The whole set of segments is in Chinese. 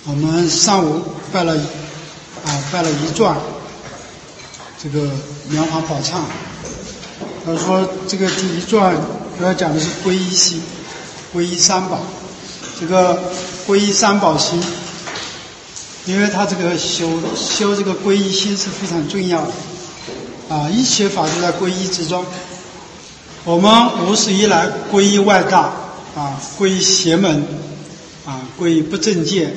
我们上午拜了一转这个莲花宝忏。他说这个第一转主要讲的是皈依心，皈依三宝。这个皈依三宝心，因为他这个修这个皈依心是非常重要的一切法都在皈依之中。我们无始以来皈依外道皈依邪门皈依不正戒，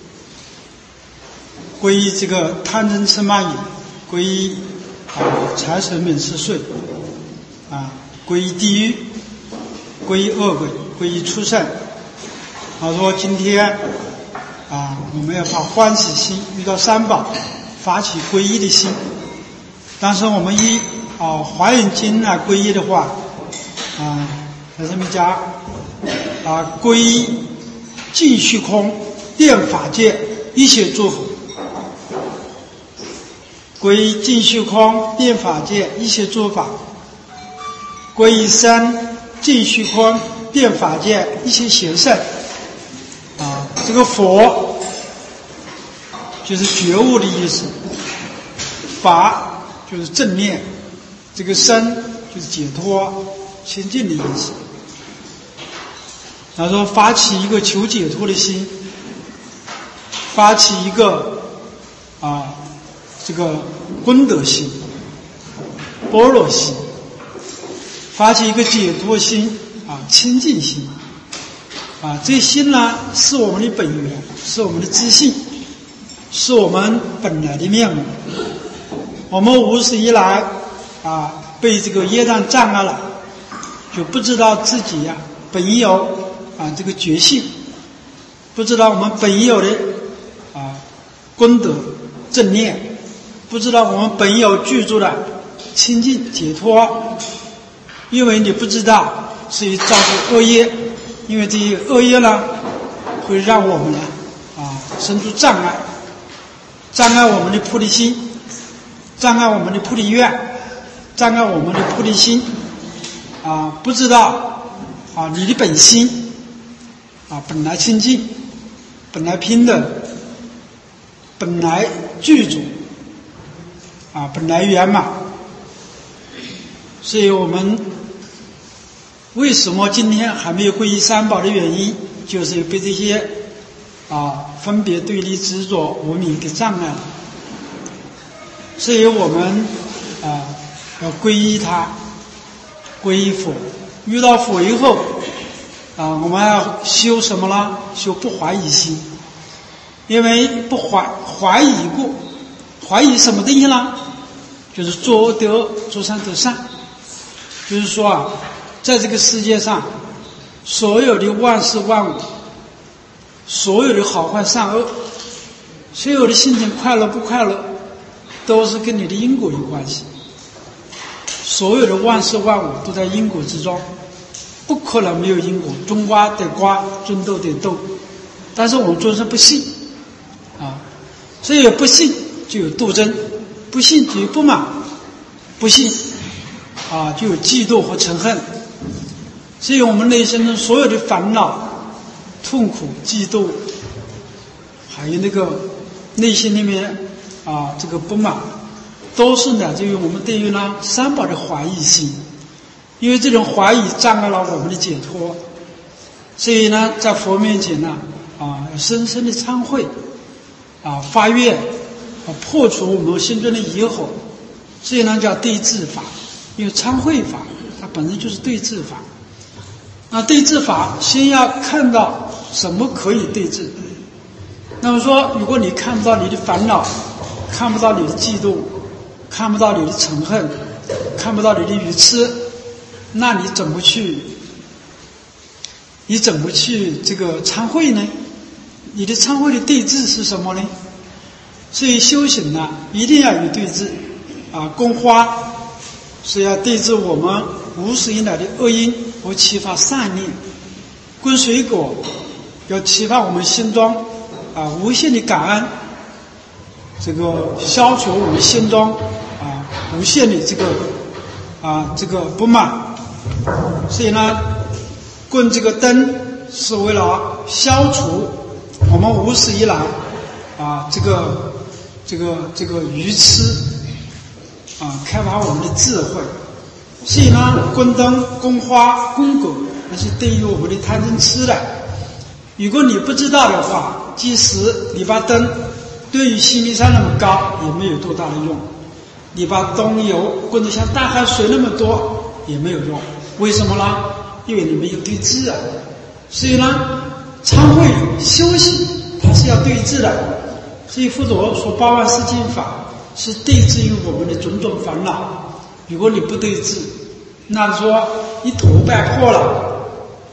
皈依这个贪嗔痴慢疑，皈依财神名食睡皈依地狱，皈依恶鬼，皈依畜生。他说今天我们要发欢喜心，遇到三宝发起皈依的心。但是我们以华严经来皈依的话在这边讲皈依尽虚空遍法界一切诸佛，皈依尽虚空遍法界一切诸法，皈依三尽虚空遍法界一切贤圣这个佛就是觉悟的意思，法就是正念，这个身就是解脱清净的意思。他说发起一个求解脱的心，发起一个这个功德心、般若心，发起一个解脱心清净心这心呢是我们的本源，是我们的自信，是我们本来的面目。我们无始以来被这个业障障碍了，就不知道自己本有这个觉性，不知道我们本有的功德正念，不知道我们本有具足的清净解脱。因为你不知道，所以造出恶业，因为这些恶业呢会让我们呢生出障碍，障碍我们的菩提心，障碍我们的菩提愿，障碍我们的菩提心不知道你的本心本来清净，本来平等，本来具足本来圆满。所以我们为什么今天还没有皈依三宝的原因，就是被这些分别对立执着无明给障碍了。所以我们要皈依他，皈依佛。遇到佛以后我们要修什么呢？修不怀疑心。因为不怀疑过，怀疑什么东西呢？就是作恶得恶，作善得善。就是说在这个世界上，所有的万事万物，所有的好坏善恶，所有的心情快乐不快乐，都是跟你的因果有关系。所有的万事万物都在因果之中，不可能没有因果。种瓜得瓜，种豆得豆。但是我们众生不信所以不信就有斗争，不信就有不满，不信就有嫉妒和嗔恨。所以我们内心中所有的烦恼、痛苦、嫉妒，还有那个内心里面这个不满，都是来自于我们对于三宝的怀疑心。因为这种怀疑障碍了我们的解脱，所以在佛面前要深深的忏悔发愿破除我们心中的疑惑。所以叫对治法。因为忏悔法它本身就是对治法。对治法先要看到什么可以对治。那么说，如果你看不到你的烦恼，看不到你的嫉妒，看不到你的嗔恨，看不到你的愚痴，那你怎么去这个忏悔呢？你的忏悔的对治是什么呢？所以修行一定要有对治供花是要对治我们无始以来的恶因和启发善念，供水果要启发我们心中无限的感恩，这个消除我们心中无限的这个不满。所以供这个灯是为了消除我们无始以来这个愚痴开发我们的智慧。所以呢，供灯、供花、供果，那是对于我们的贪嗔痴的。如果你不知道的话，即使你把灯对于西密山那么高，也没有多大的用；你把灯油供得像大海水那么多，也没有用。为什么呢？因为你没有对治啊。所以呢，参会修行，它是要对治的。所以佛陀说8万四千法是对治于我们的种种烦恼。如果你不对治，那说你头败破了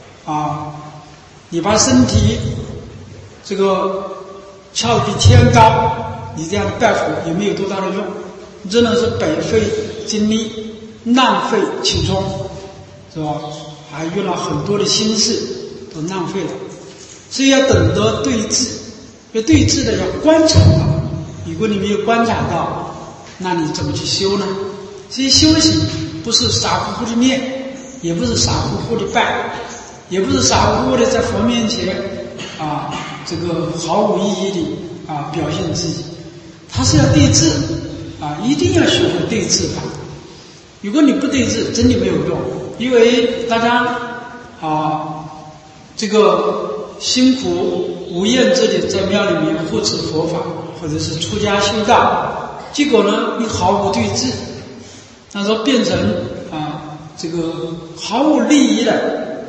你把身体这个翘得比天高，你这样的拜佛也没有多大的用，真的是白费精力，浪费青春，是吧？还用了很多的心思都浪费了。所以要等得对治，要对治的要观察到。如果你没有观察到，那你怎么去修呢？所以修行不是傻乎乎的念，也不是傻乎乎的拜，也不是傻乎乎的在佛面前这个毫无意义的表现自己。它是要对治一定要学会对治法。如果你不对治，真的没有用。因为大家这个辛苦无厌制的在庙里面护持佛法，或者是出家修道，结果呢你毫无对治，那时候变成这个毫无利益的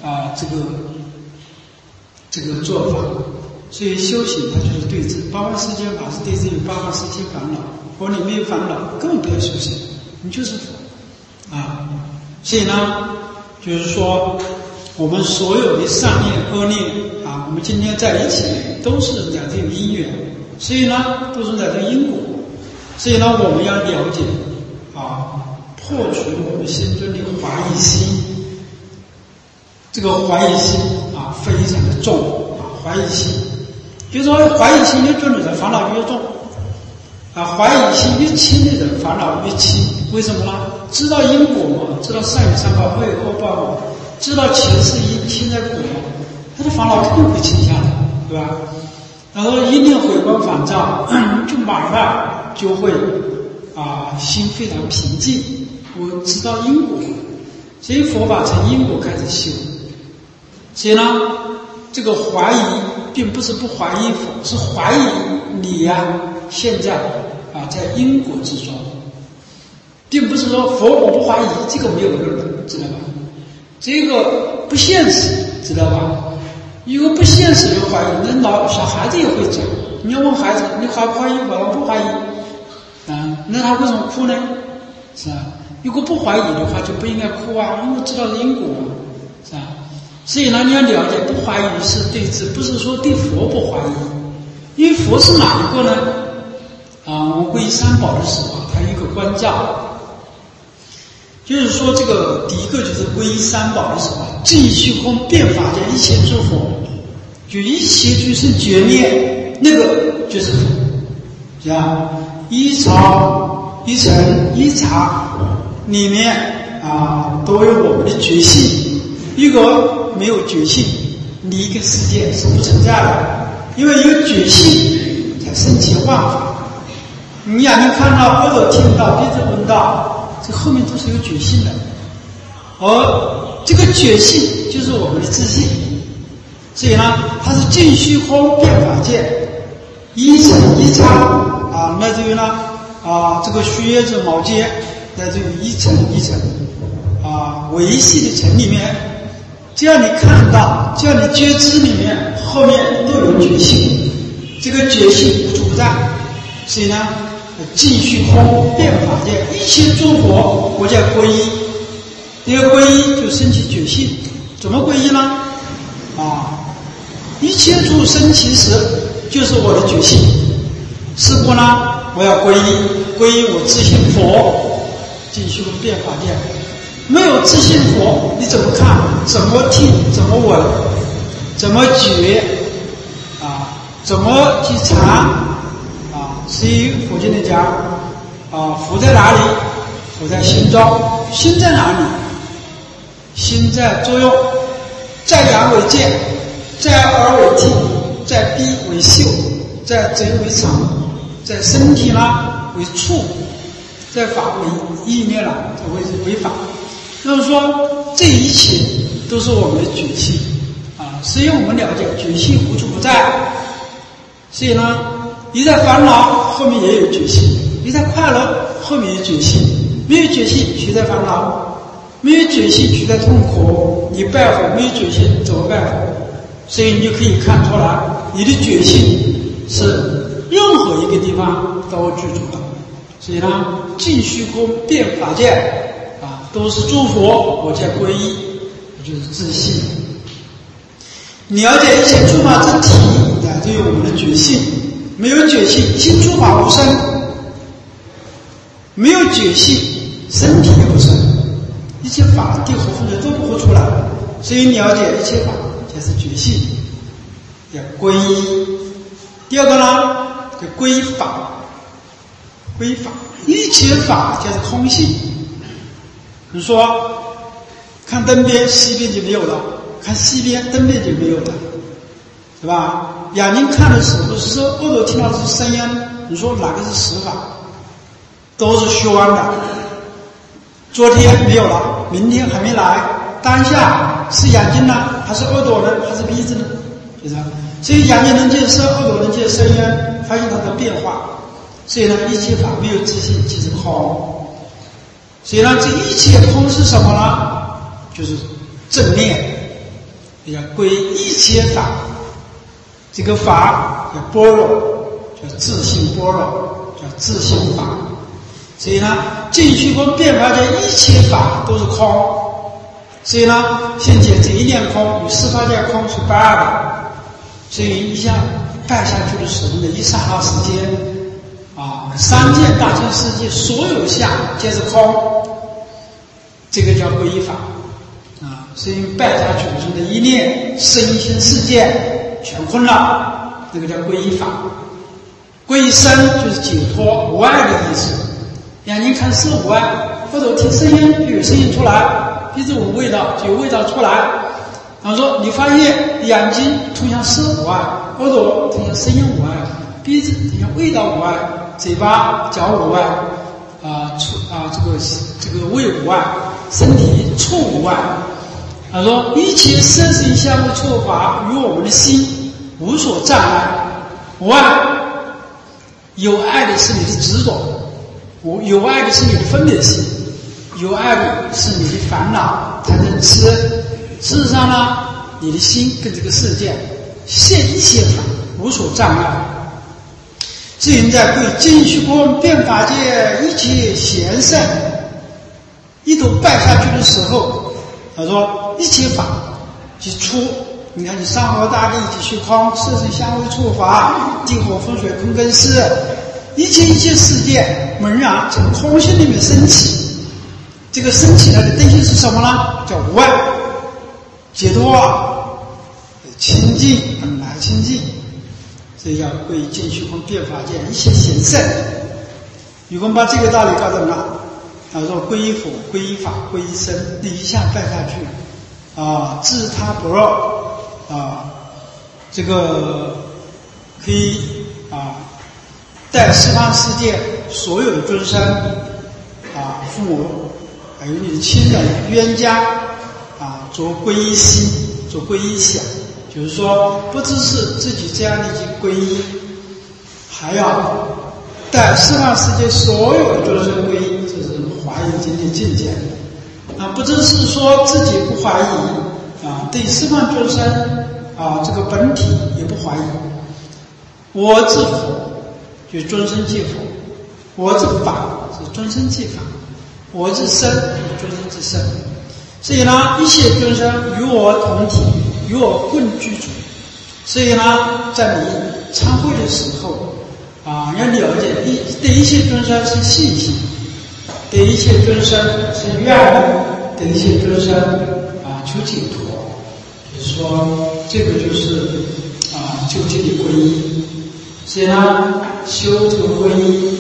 这个做法。所以修行它就是对治，8万四千法是对治于8万四千烦恼。如果你没有烦恼，根本不要修行，你就是佛所以呢，就是说我们所有的善念恶念我们今天在一起都是乃至有因缘，所以呢都是乃至因果。所以呢我们要了解破除我们心中的怀疑心。这个怀疑心非常的重怀疑心就是说怀疑心越重的人烦恼越重怀疑心越轻的人烦恼越轻。为什么呢？知道因果嘛，知道善有善报，恶有恶报嘛，知道前世因现在果嘛，他的烦恼根本会轻下来，对吧？然后一念回光返照，就马上就会心非常平静。我知道因果，所以佛法从因果开始修。所以呢，这个怀疑并不是不怀疑佛，是怀疑你现在在因果之中，并不是说佛我不怀疑，这个没有用的，知道吧？这个不现实，知道吧？如果不现实的怀疑，那小孩子也会讲。你要问孩子，你怀不怀疑？我不怀疑那他为什么哭呢？是吧？如果不怀疑的话，就不应该哭因为知道因果是吧？所以呢，你要了解，不怀疑是对治，不是说对佛不怀疑。因为佛是哪一个呢？我们皈依三宝的时候，它有一个关照，就是说这个第一个就是皈依三宝的时候，尽虚空遍法界一切诸佛，就一切俱生觉念，那个就是佛，是吧？一草一尘一茶里面都有我们的觉性。如果没有觉性，你一个世界是不存在的。因为有觉性才生起万法。你眼睛看到，耳朵听到，鼻子闻到，这后面都是有觉性的。而这个觉性就是我们的自信。所以呢，它是尽虚空遍法界，一尘一刹乃至于呢这个须臾之毛尖，乃至于一尘一尘维系的尘里面，只要你看到，只要你觉知里面，后面都有觉性。这个觉性无处不在。所以呢，尽虚空遍法界一切诸佛，我叫皈依。这个皈依就升起觉性。怎么皈依呢？一切处生其实，就是我的觉性。是故呢，我要皈依，皈依我自性佛，尽虚空遍法界。没有自性佛，你怎么看？怎么听？怎么闻？怎么觉？怎么去查？所以佛经里讲，佛在哪里？佛在心中。心在哪里？心在作用，在眼为见，在耳为听， 在逼为嗅，在贼为常，在身体呢为处，在法为意念了，为法。就是说，这一切都是我们的觉性啊。所以我们了解觉性无处不在，所以呢，你在烦恼后面也有觉性，你在快乐后面有觉性。没有觉性，谁在烦恼？没有觉性，谁在痛苦？你拜佛没有觉性，怎么拜佛？所以你就可以看出来，你的觉性是任何一个地方都具足的。所以呢，尽虚空遍法界啊，都是诸佛，我叫皈依，就是自信。了解一切诸法之体，乃至于我们的觉性。没有觉性，心诸法无生；没有觉性，身体也不生。一切法地和风水都不会出来。所以了解一切法就是觉性，要皈依。第二个呢，就归法。归法，一切法就是空性。比如说，看灯边，西边就没有了；看西边，灯边就没有了，是吧？眼睛看的时候是说，耳朵听到的是声音，你说哪个是实法？都是虚妄的。昨天没有了，明天还没来，当下是眼睛呢，还是耳朵呢，还是鼻子呢？就是，所以眼睛能见声，耳朵能见声音，发现它的变化。所以呢，一切法没有自性，即是空。所以呢，这一切空是什么呢？就是正念，也叫归一切法。这个法叫般若，叫自性般若，叫自性法。所以呢，尽虚空遍法界一切法都是空。所以呢，现前这一念空与四法界空是不二的。所以一下拜下去的时候的一刹那时间。三界大千世界所有相皆是空，这个叫皈依法啊。所以拜下去的时候的一念身心世界全空了，这个叫皈依法。皈依身就是解脱无碍的意思。眼睛看色无碍，耳朵听声音就有声音出来，鼻子闻味道就有味道出来。然后说你发现眼睛通向色无碍，耳朵通向声音无碍，鼻子通向味道无碍，嘴巴脚无碍，这个胃无碍，身体触无碍。他说一切色身相互触法与我们的心无所障碍，无碍。有爱的是你的执着，有爱的是你的分别心，有爱的是你的烦恼贪嗔痴。事实上呢，你的心跟这个世界现一切法无所障碍。至于在对尽虚空遍法界一切贤圣一头拜下去的时候，他说一切法即出。你看你山河大地即虚空，色身香味触法，地火风水空根湿，一切世界猛然从空性里面升起。这个升起来的东西是什么呢？叫无碍，解脱，清净，本来清净。所以要归尽虚空遍法界一切贤圣。如果把这个道理搞懂了，他说皈依佛、皈依法、皈依僧，那一下拜下去自他不若这个可以带十方世界所有的众生父母还有你的亲人冤家做皈依心，做皈依想。就是说，不只是自己这样的一些皈依，还要带十方世界所有的众生皈依，这是华严经的境界。不只是说自己不怀疑对十方众生这个本体也不怀疑。我自佛，就众生即佛；我自法，是众生即法；我自身，众生即身。所以呢，一切众生与我同体，与我共居住。所以呢，在你参会的时候要了解对一切众生是信心，对一切众生是愿力，对一切众生求解脱。就是说，这个就是究竟的皈依。所以呢，修这个皈依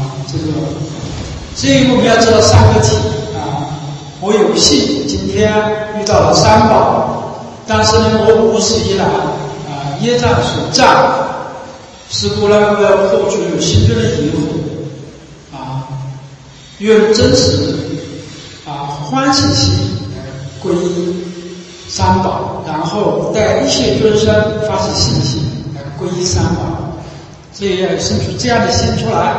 所以我们要知道三个体我有幸今天遇到了三宝，但是呢，我50以来业障所障，是故呢不要破除有心中的疑惑啊，用真实欢喜心来皈依三宝，然后带一切众生发起信心来皈依三宝，所以要生出这样的心出来，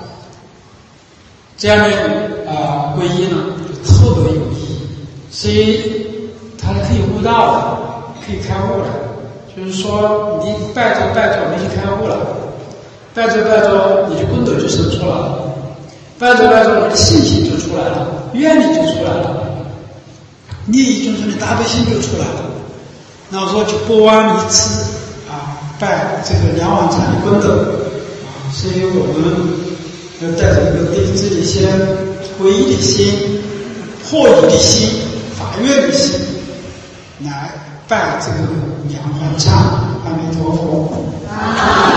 这样的皈依呢就特别有意义，所以它可以悟道的，可以开悟的。就是说你拜着拜着你就开悟了，拜着拜着你的功德就生出来了，拜着拜着你的信心就出来了，愿力就出来了，利益众生的大悲心就出来了。那我说就不枉你此拜这个两碗禅的功德所以我们要带着一个对自己先皈依的心、破疑的心、法愿的心来拜这个两碗禅。阿弥陀佛。